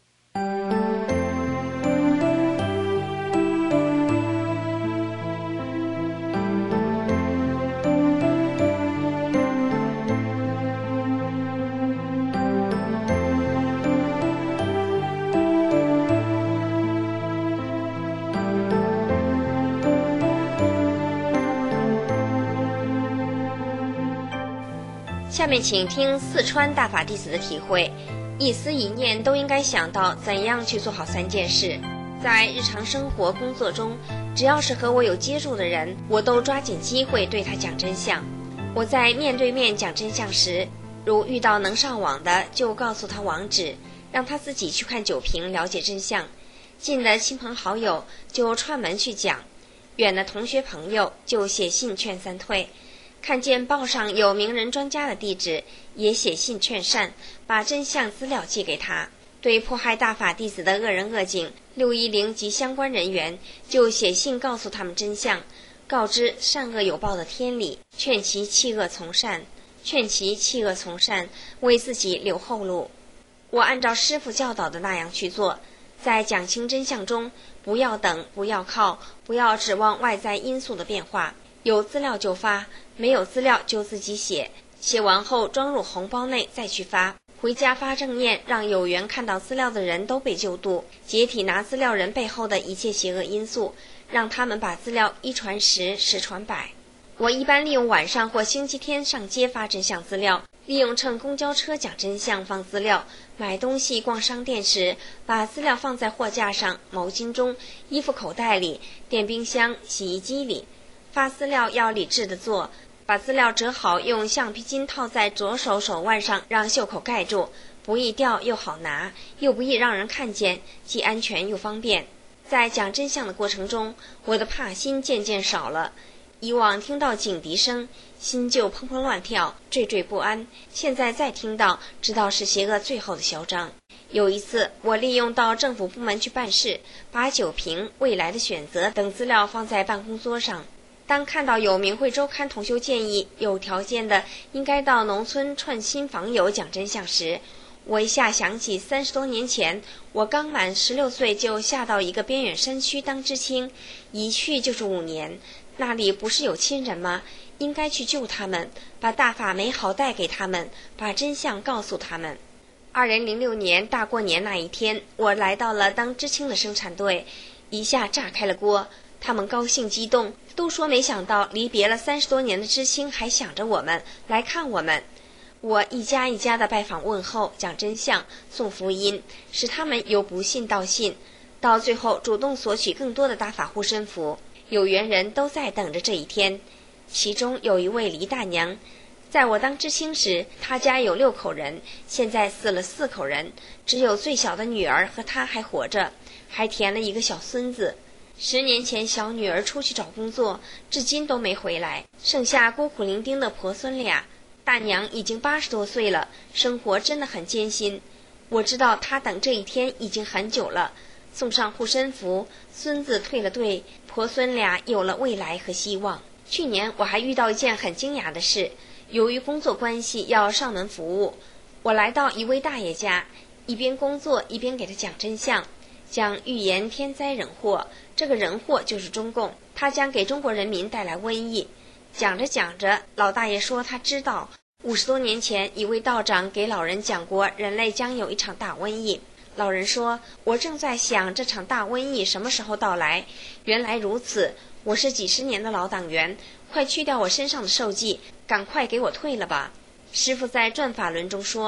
S4: 下面请听四川大法弟子的体会。一思一念都应该想到怎样去做好三件事。在日常生活工作中，只要是和我有接触的人，我都抓紧机会对他讲真相。我在面对面讲真相时，如遇到能上网的，就告诉他网址，让他自己去看酒瓶了解真相。近的亲朋好友就串门去讲，远的同学朋友就写信劝三退。看见报上有名人专家的地址，也写信劝善，把真相资料寄给他。对迫害大法弟子的恶人恶警六一零及相关人员，就写信告诉他们真相，告知善恶有报的天理，劝其弃恶从善，劝其弃恶从善，为自己留后路。我按照师父教导的那样去做，在讲清真相中，不要等，不要靠，不要指望外在因素的变化，有资料就发，没有资料就自己写，写完后装入红包内再去发，回家发正念，让有缘看到资料的人都被救度，解体拿资料人背后的一切邪恶因素，让他们把资料一传十，十传百。我一般利用晚上或星期天上街发真相资料，利用乘公交车讲真相放资料，买东西逛商店时把资料放在货架上、毛巾中、衣服口袋里、电冰箱、洗衣机里。发资料要理智的做，把资料折好，用橡皮筋套在左手手腕上，让袖口盖住，不易掉又好拿，又不易让人看见，既安全又方便。在讲真相的过程中，我的怕心渐渐少了。以往听到警笛声，心就砰砰乱跳，惴惴不安，现在再听到，知道是邪恶最后的嚣张。有一次，我利用到政府部门去办事，把酒瓶、未来的选择等资料放在办公桌上。当看到有明慧周刊同修建议有条件的应该到农村串亲访友讲真相时，我一下想起三十多年前我刚满十六岁就下到一个边远山区当知青，一去就是五年，那里不是有亲人吗？应该去救他们，把大法美好带给他们，把真相告诉他们。二零零六年大过年那一天，我来到了当知青的生产队，一下炸开了锅。他们高兴激动，都说没想到离别了三十多年的知青还想着我们，来看我们。我一家一家的拜访问候，讲真相，送福音，使他们由不信到信，到最后主动索取更多的大法护身符。有缘人都在等着这一天。其中有一位黎大娘，在我当知青时，她家有六口人，现在死了四口人，只有最小的女儿和她还活着，还填了一个小孙子。十年前小女儿出去找工作，至今都没回来，剩下孤苦伶仃的婆孙俩。大娘已经八十多岁了，生活真的很艰辛。我知道她等这一天已经很久了，送上护身符，孙子退了队，婆孙俩有了未来和希望。去年我还遇到一件很惊讶的事，由于工作关系要上门服务，我来到一位大爷家，一边工作一边给他讲真相，讲预言天灾人祸，这个人祸就是中共，他将给中国人民带来瘟疫。讲着讲着，老大爷说他知道五十多年前一位道长给老人讲过人类将有一场大瘟疫。老人说，我正在想这场大瘟疫什么时候到来，原来如此，我是几十年的老党员，快去掉我身上的寿记，赶快给我退了吧。师父在转法轮中说，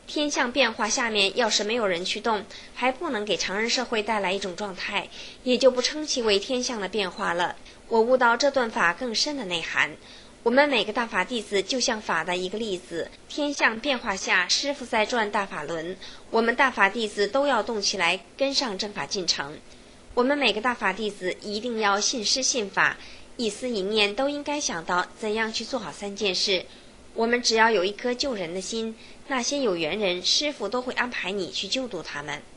S4: 天象变化下面要是没有人去动，还不能给常人社会带来一种状态，也就不称其为天象的变化了。我悟到这段法更深的内涵。我们每个大法弟子就像法的一个例子，天象变化下，师父在转大法轮，我们大法弟子都要动起来，跟上正法进程。我们每个大法弟子一定要信师信法，一思一念都应该想到怎样去做好三件事。我们只要有一颗救人的心，那些有缘人，师父都会安排你去救度他们。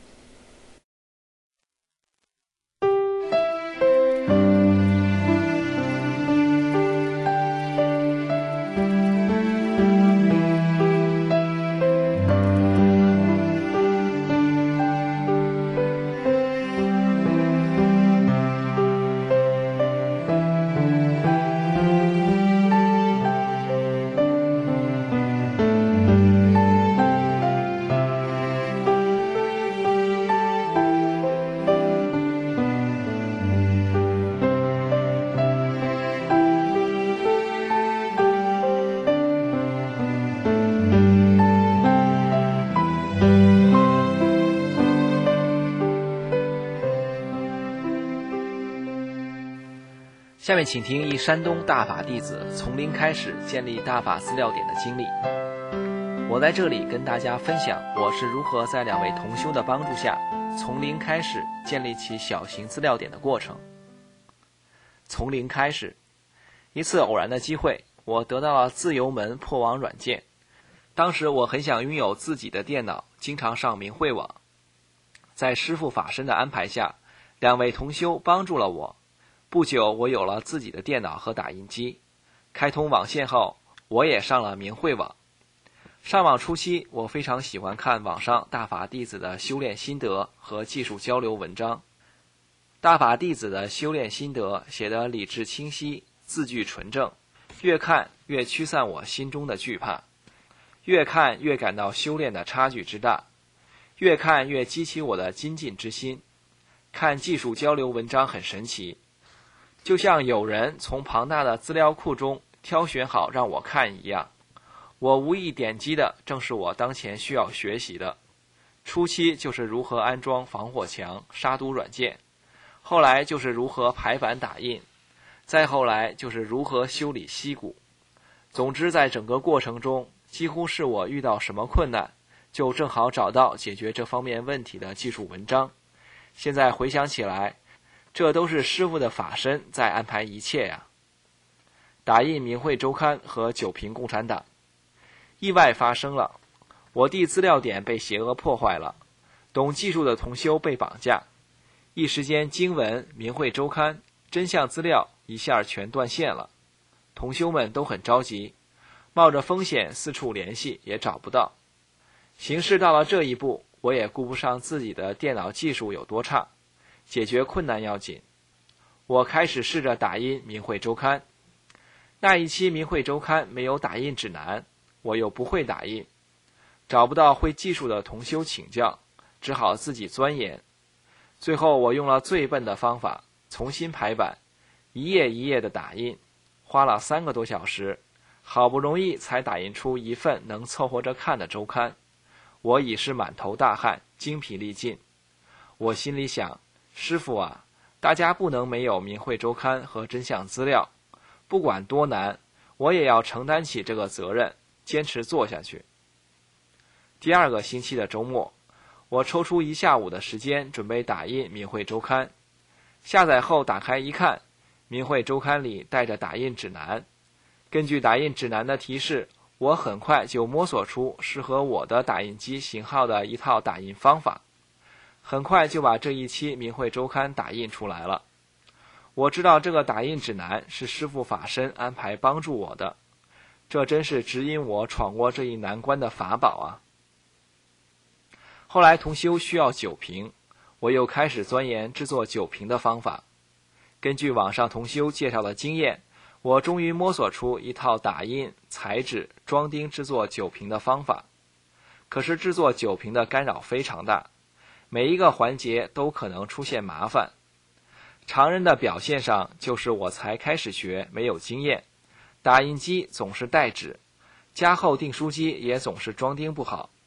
S7: 下面请听一山东大法弟子从零开始建立大法资料点的经历。我在这里跟大家分享我是如何在两位同修的帮助下，从零开始建立起小型资料点的过程。从零开始，一次偶然的机会，我得到了自由门破网软件。当时我很想拥有自己的电脑，经常上明慧网。在师父法身的安排下，两位同修帮助了我。不久，我有了自己的电脑和打印机。开通网线后，我也上了明慧网。上网初期，我非常喜欢看网上大法弟子的修炼心得和技术交流文章。大法弟子的修炼心得写得理智清晰，字句纯正，越看越驱散我心中的惧怕，越看越感到修炼的差距之大，越看越激起我的精进之心。看技术交流文章很神奇，就像有人从庞大的资料库中挑选好让我看一样。我无意点击的正是我当前需要学习的。初期就是如何安装防火墙、杀毒软件，后来就是如何排版打印，再后来就是如何修理溪谷。总之，在整个过程中，几乎是我遇到什么困难，就正好找到解决这方面问题的技术文章。现在回想起来，这都是师父的法身在安排一切呀。打印明慧周刊和九评共产党，意外发生了，我弟资料点被邪恶破坏了，懂技术的同修被绑架，一时间经文、明慧周刊、真相资料一下全断线了。同修们都很着急，冒着风险四处联系也找不到。形势到了这一步，我也顾不上自己的电脑技术有多差，解决困难要紧。我开始试着打印明慧周刊。那一期明慧周刊没有打印指南，我又不会打印，找不到会技术的同修请教，只好自己钻研。最后我用了最笨的方法，重新排版，一页一页的打印，花了三个多小时，好不容易才打印出一份能凑合着看的周刊。我已是满头大汗，精疲力尽。我心里想，师父啊，大家不能没有明慧周刊和真相资料，不管多难，我也要承担起这个责任，坚持做下去。第二个星期的周末，我抽出一下午的时间准备打印明慧周刊。下载后打开一看，明慧周刊里带着打印指南。根据打印指南的提示，我很快就摸索出适合我的打印机型号的一套打印方法，很快就把这一期明慧周刊打印出来了。我知道这个打印指南是师父法身安排帮助我的，这真是指引我闯过这一难关的法宝啊。后来同修需要酒瓶，我又开始钻研制作酒瓶的方法。根据网上同修介绍的经验，我终于摸索出一套打印、裁纸、装订制作酒瓶的方法。可是制作酒瓶的干扰非常大，每一个环节都可能出现麻烦。常人的表现上就是我才开始学，没有经验，打印机总是带纸，加厚订书机也总是装订不好。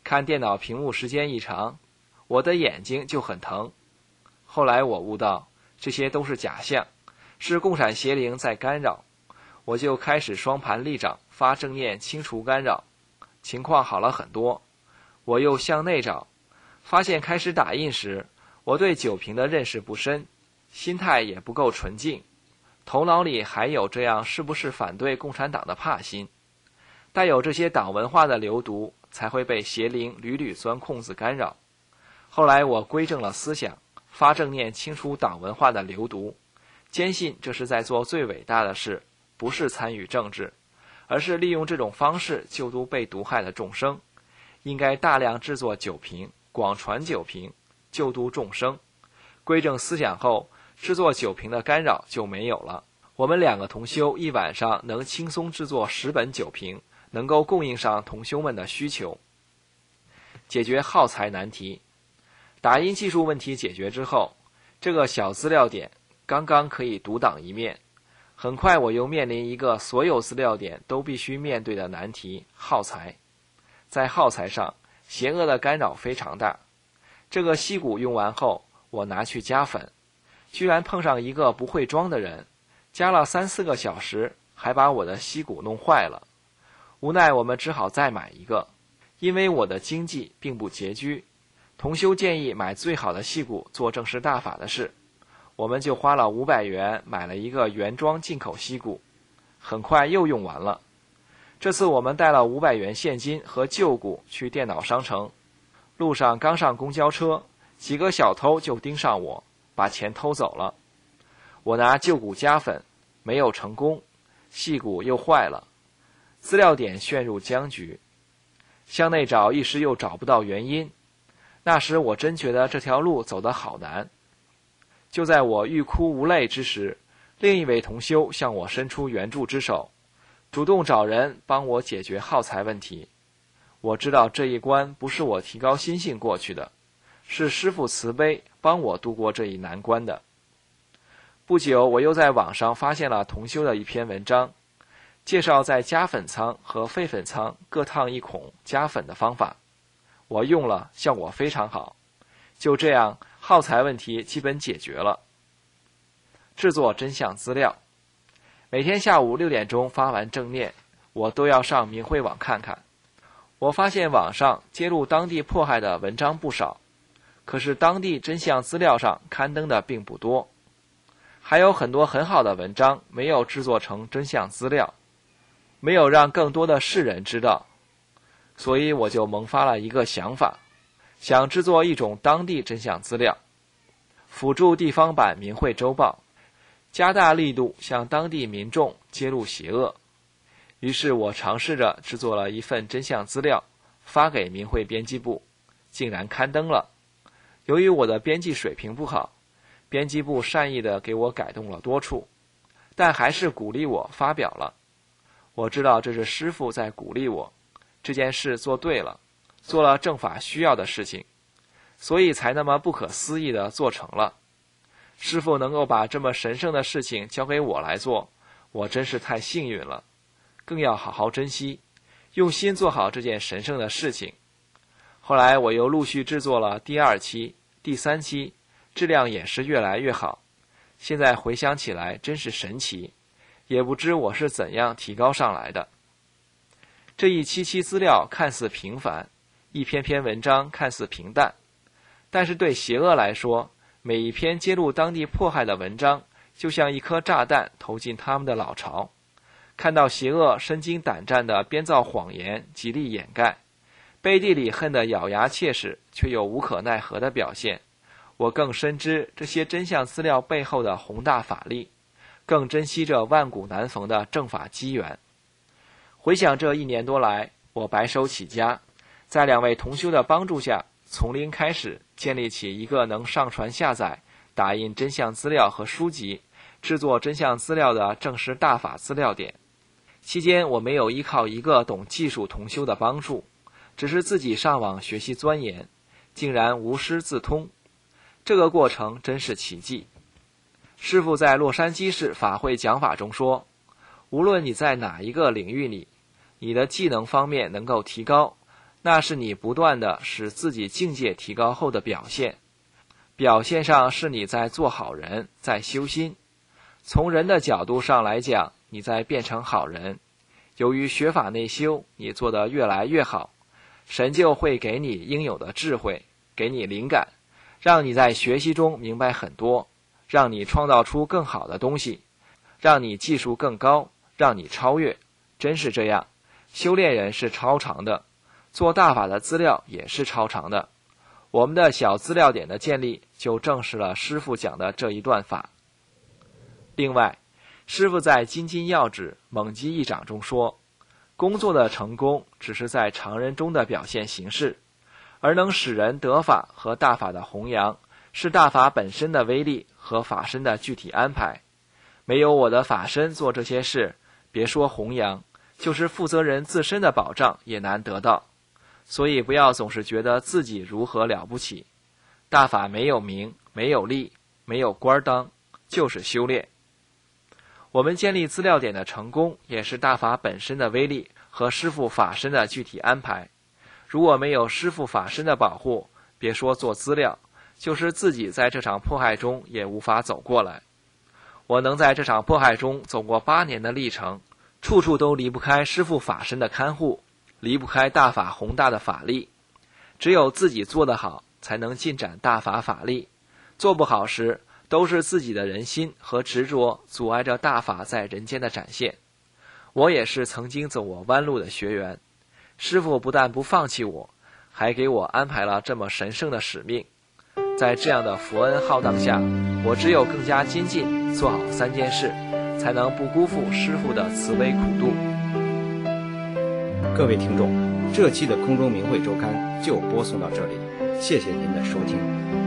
S7: 看电脑屏幕时间一长，我的眼睛就很疼。后来我悟到，这些都是假象，是共产邪灵在干扰。我就开始双盘立掌，发正念清除干扰，情况好了很多。我又向内找，发现开始打印时，我对酒瓶的认识不深，心态也不够纯净，头脑里还有这样是不是反对共产党的怕心。带有这些党文化的流毒，才会被邪灵屡屡钻空子干扰。后来我归正了思想，发正念清除党文化的流毒，坚信这是在做最伟大的事，不是参与政治，而是利用这种方式救度被毒害的众生。应该大量制作酒瓶，广传酒瓶，救度众生。归正思想后，制作酒瓶的干扰就没有了。我们两个同修一晚上能轻松制作十本酒瓶，能够供应上同修们的需求，解决耗材难题。打印技术问题解决之后，这个小资料点刚刚可以独当一面。很快我又面临一个所有资料点都必须面对的难题：耗材。在耗材上，邪恶的干扰非常大。这个锡鼓用完后，我拿去加粉，居然碰上一个不会装的人，加了三四个小时，还把我的锡鼓弄坏了。无奈我们只好再买一个，因为我的经济并不拮据。同修建议买最好的锡鼓做正式大法的事，我们就花了五百元买了一个原装进口锡鼓，很快又用完了。这次我们带了五百元现金和旧鼓去电脑商城，路上刚上公交车，几个小偷就盯上我，把钱偷走了。我拿旧鼓加粉，没有成功，锡鼓又坏了，资料点陷入僵局，向内找一时又找不到原因。那时我真觉得这条路走得好难。就在我欲哭无泪之时，另一位同修向我伸出援助之手，主动找人帮我解决耗材问题。我知道这一关不是我提高心性过去的，是师父慈悲帮我度过这一难关的。不久，我又在网上发现了同修的一篇文章，介绍在加粉仓和废粉仓各烫一孔加粉的方法。我用了，效果非常好。就这样，耗材问题基本解决了。制作真相资料，每天下午六点钟发完正念，我都要上明慧网看看。我发现网上揭露当地迫害的文章不少，可是当地真相资料上刊登的并不多，还有很多很好的文章没有制作成真相资料，没有让更多的世人知道。所以我就萌发了一个想法，想制作一种当地真相资料，辅助地方版明慧周报，加大力度向当地民众揭露邪恶。于是我尝试着制作了一份真相资料，发给明慧编辑部，竟然刊登了。由于我的编辑水平不好，编辑部善意地给我改动了多处，但还是鼓励我发表了。我知道这是师父在鼓励我，这件事做对了，做了正法需要的事情，所以才那么不可思议地做成了。师父能够把这么神圣的事情交给我来做，我真是太幸运了，更要好好珍惜，用心做好这件神圣的事情。后来我又陆续制作了第二期、第三期，质量也是越来越好。现在回想起来真是神奇，也不知我是怎样提高上来的。这一期期资料看似平凡，一篇篇文章看似平淡，但是对邪恶来说，每一篇揭露当地迫害的文章就像一颗炸弹投进他们的老巢。看到邪恶身经胆战地编造谎言，极力掩盖，背地里恨得咬牙切齿，却又无可奈何的表现，我更深知这些真相资料背后的宏大法力，更珍惜这万古难逢的正法机缘。回想这一年多来，我白手起家，在两位同修的帮助下，从零开始建立起一个能上传下载、打印真相资料和书籍、制作真相资料的正式大法资料点。期间我没有依靠一个懂技术同修的帮助，只是自己上网学习钻研，竟然无师自通。这个过程真是奇迹。师父在洛杉矶市法会讲法中说，无论你在哪一个领域里，你的技能方面能够提高， 那是你不断的使自己境界提高后的表现。表现上是你在做好人，在修心。从人的角度上来讲，你在变成好人。由于学法内修，你做得越来越好，神就会给你应有的智慧，给你灵感，让你在学习中明白很多，让你创造出更好的东西，让你技术更高，让你超越。真是这样，修炼人是超常的，做大法的资料也是超常的。我们的小资料点的建立就证实了师父讲的这一段法。另外，师父在金金要旨猛击一掌中说，工作的成功只是在常人中的表现形式，而能使人得法和大法的弘扬，是大法本身的威力和法身的具体安排。没有我的法身做这些事，别说弘扬，就是负责人自身的保障也难得到。所以不要总是觉得自己如何了不起，大法没有名，没有利，没有官当，就是修炼。我们建立资料点的成功，也是大法本身的威力和师父法身的具体安排。如果没有师父法身的保护，别说做资料，就是自己在这场迫害中也无法走过来。我能在这场迫害中走过八年的历程，处处都离不开师父法身的看护，离不开大法宏大的法力。只有自己做得好，才能进展大法法力。做不好时，都是自己的人心和执着阻碍着大法在人间的展现。我也是曾经走过弯路的学员，师父不但不放弃我，还给我安排了这么神圣的使命。在这样的佛恩浩荡下，我只有更加精进，做好三件事，才能不辜负师父的慈悲苦度。
S8: 各位听众，这期的空中明慧周刊就播送到这里，谢谢您的收听。